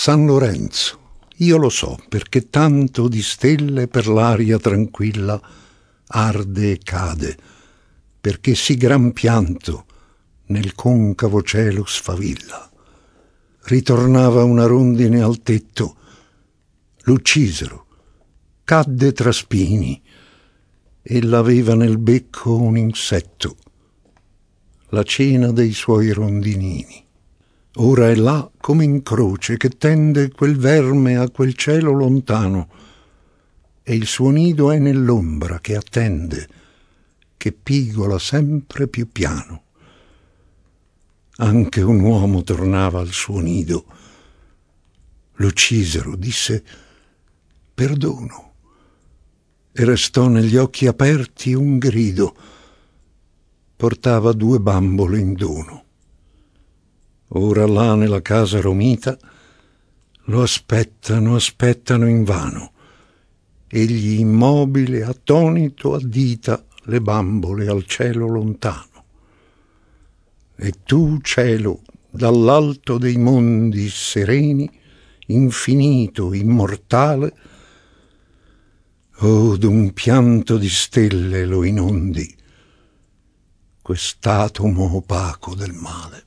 San Lorenzo, io lo so, perché tanto di stelle per l'aria tranquilla arde e cade, perché sì gran pianto nel concavo cielo sfavilla. Ritornava una rondine al tetto, l'uccisero, cadde tra spini, e l'aveva nel becco un insetto, la cena dei suoi rondinini. Ora è là come in croce che tende quel verme a quel cielo lontano, e il suo nido è nell'ombra che attende, che pigola sempre più piano. Anche un uomo tornava al suo nido. L'uccisero, disse perdono, e restò negli occhi aperti un grido. Portava 2 bambole in dono. Ora là nella casa romita lo aspettano invano. Egli immobile, attonito, addita le bambole al cielo lontano. E tu, cielo, dall'alto dei mondi sereni, infinito, immortale, oh, d'un pianto di stelle lo inondi, quest'atomo opaco del male.